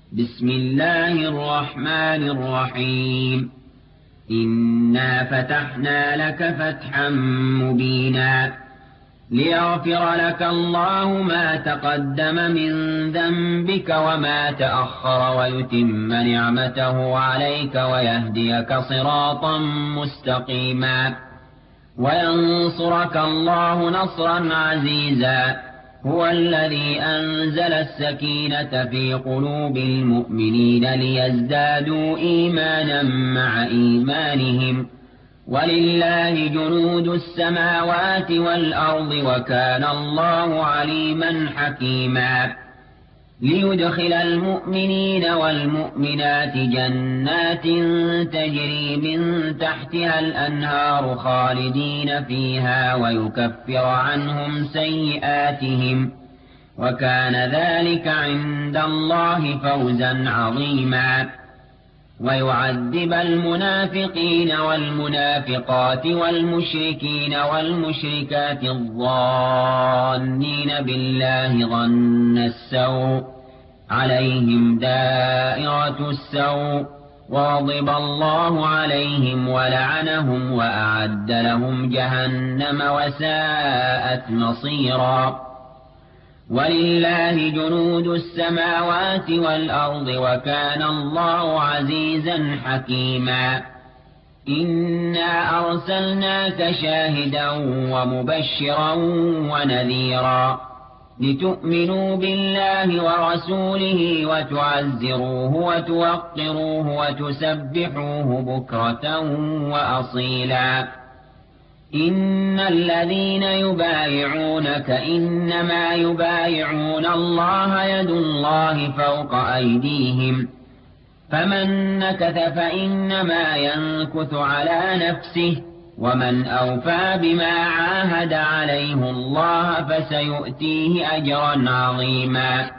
بسم الله الرحمن الرحيم. إنا فتحنا لك فتحا مبينا ليغفر لك الله ما تقدم من ذنبك وما تأخر ويتم نعمته عليك ويهديك صراطا مستقيما وينصرك الله نصرا عزيزا. هو الذي أنزل السكينة في قلوب المؤمنين ليزدادوا إيمانا مع إيمانهم ولله جنود السماوات والأرض وكان الله عليما حكيما. ليدخل المؤمنين والمؤمنات جنات تجري من تحتها الأنهار خالدين فيها ويكفر عنهم سيئاتهم وكان ذلك عند الله فوزا عظيما. ويعذب المنافقين والمنافقات والمشركين والمشركات الظانين بالله ظن السوء عليهم دائرة السوء وغضب الله عليهم ولعنهم وأعد لهم جهنم وساءت مصيرا. ولله جنود السماوات والأرض وكان الله عزيزا حكيما. إنا أرسلناك شاهدا ومبشرا ونذيرا لتؤمنوا بالله ورسوله وتعزروه وتوقروه وتسبحوه بكرة وأصيلا. إن الذين يبايعونك إنما يبايعون الله يد الله فوق أيديهم فمن نكث فإنما ينكث على نفسه ومن أوفى بما عاهد عليه الله فسيؤتيه أجرا عظيما.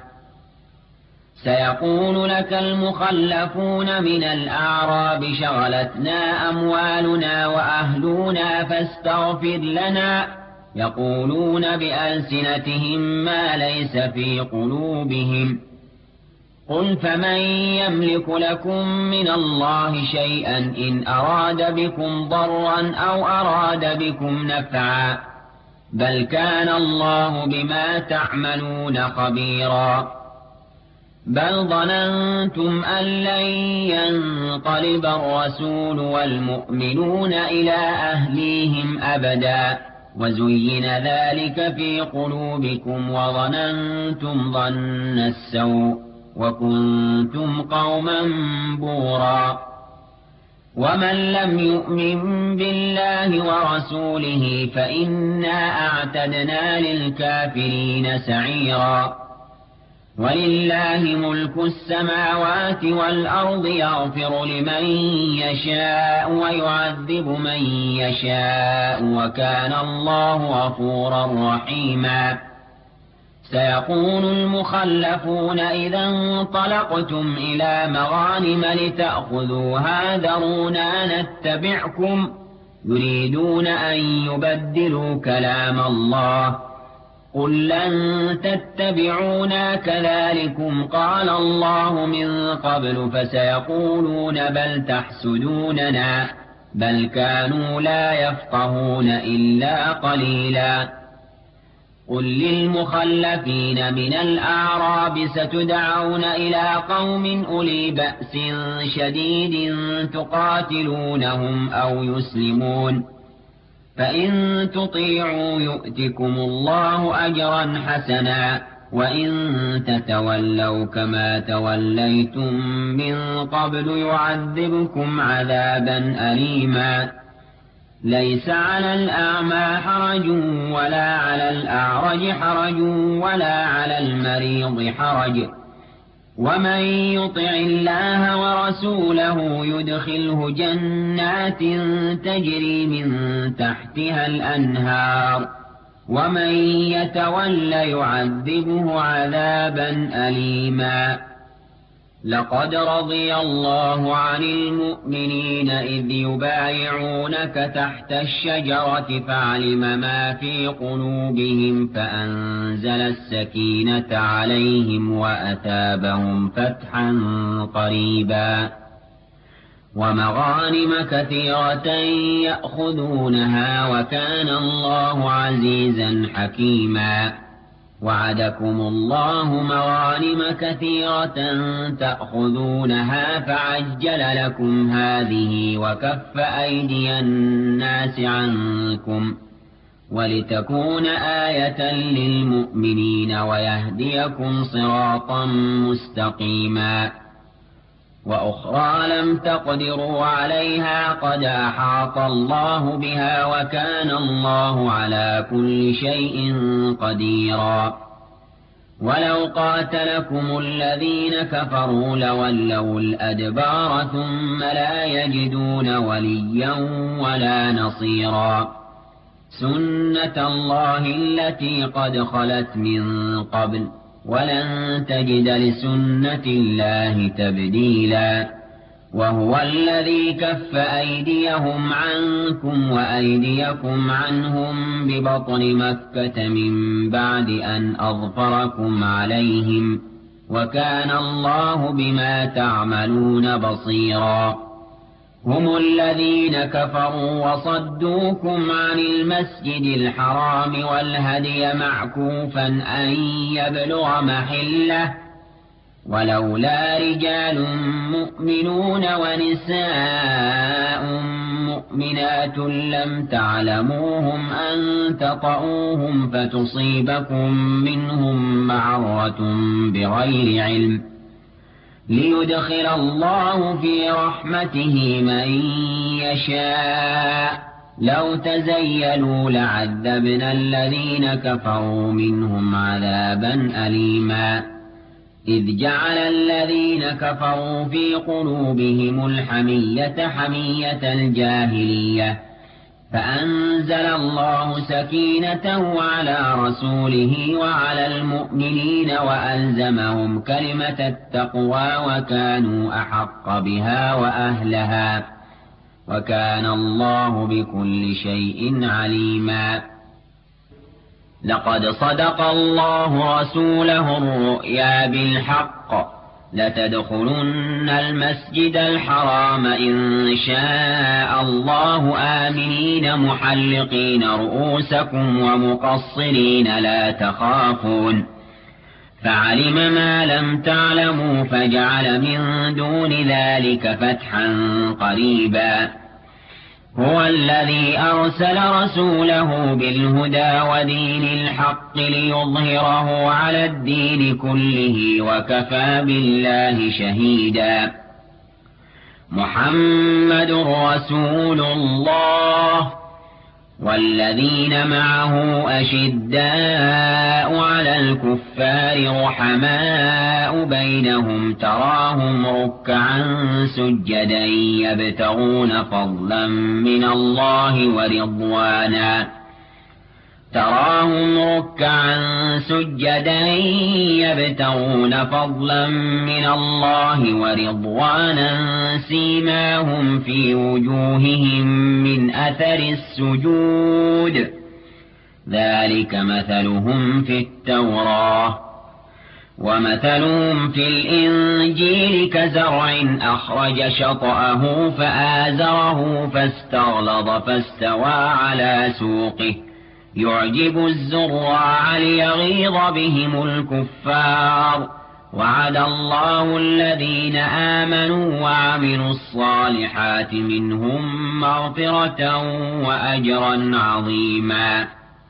سيقول لك المخلفون من الأعراب شغلتنا أموالنا وأهلنا فاستغفر لنا يقولون بألسنتهم ما ليس في قلوبهم قل فمن يملك لكم من الله شيئا إن أراد بكم ضرا أو أراد بكم نفعا بل كان الله بما تعملون خبيرا. بل ظننتم أن لن ينقلب الرسول والمؤمنون إلى أهليهم أبدا وزين ذلك في قلوبكم وظننتم ظن السوء وكنتم قوما بورا. ومن لم يؤمن بالله ورسوله فإنا أعتدنا للكافرين سعيرا. ولله ملك السماوات والأرض يغفر لمن يشاء ويعذب من يشاء وكان الله غفورا رحيما. سيقول المخلفون إذا انطلقتم إلى مغانم لتأخذوها ذرونا نتبعكم يريدون أن يبدلوا كلام الله قل لن تتبعونا كذلكم قال الله من قبل فسيقولون بل تحسدوننا بل كانوا لا يفقهون إلا قليلا. قل للمخلفين من الأعراب ستدعون إلى قوم أولي بأس شديد تقاتلونهم أو يسلمون فإن تطيعوا يؤتكم الله أجرا حسنا وإن تتولوا كما توليتم من قبل يعذبكم عذابا أليما. ليس على الأعمى حرج ولا على الأعرج حرج ولا على المريض حرج ومن يطع الله ورسوله يدخله جنات تجري من تحتها الأنهار ومن يتول يعذبه عذابا أليما. لقد رضي الله عن المؤمنين إذ يبايعونك تحت الشجرة فعلم ما في قلوبهم فأنزل السكينة عليهم وأثابهم فتحا قريبا ومغانم كثيرة يأخذونها وكان الله عزيزا حكيما وعدكم الله مغانم كثيرة تأخذونها فعجل لكم هذه وكف أيدي الناس عنكم ولتكون آية للمؤمنين ويهديكم صراطا مستقيما وأخرى لم تقدروا عليها قد أحاط الله بها وكان الله على كل شيء قديرا ولو قاتلكم الذين كفروا لولوا الأدبار ثم لا يجدون وليا ولا نصيرا سنة الله التي قد خلت من قبل ولن تجد لسنة الله تبديلا وهو الذي كف أيديهم عنكم وأيديكم عنهم ببطن مكة من بعد أن أظفركم عليهم وكان الله بما تعملون بصيرا هم الذين كفروا وصدوكم عن المسجد الحرام والهدي معكوفا أن يبلغ محله ولولا رجال مؤمنون ونساء مؤمنات لم تعلموهم أن تطؤوهم فتصيبكم منهم معرة بغير علم ليدخل الله في رحمته من يشاء لو تزيلوا لعذبنا الذين كفروا منهم عذابا أليما إذ جعل الذين كفروا في قلوبهم الحمية حمية الجاهلية فأنزل الله سكينته على رسوله وعلى المؤمنين وألزمهم كلمة التقوى وكانوا أحق بها وأهلها وكان الله بكل شيء عليما لقد صدق الله رسوله الرؤيا بالحق لتدخلن المسجد الحرام إن شاء الله آمنين محلقين رؤوسكم ومقصرين لا تخافون فعلم ما لم تعلموا فجعل من دون ذلك فتحا قريبا هو الذي أرسل رسوله بالهدى ودين الحق ليظهره على الدين كله وكفى بالله شهيدا محمد رسول الله والذين معه أشداء على الكفار رحماء بينهم تراهم ركعا سجدا يبتغون فضلا من الله ورضوانا من الله ورضوانا سيماهم في وجوههم من أثر السجود ذلك مثلهم في التوراة ومثلهم في الإنجيل كزرع أخرج شطأه فآزره فاستغلظ فاستوى على سوقه يعجب الزراع ليغيظ بهم الكفار وعد الله الذين آمنوا وعملوا الصالحات منهم مغفرة وأجرا عظيما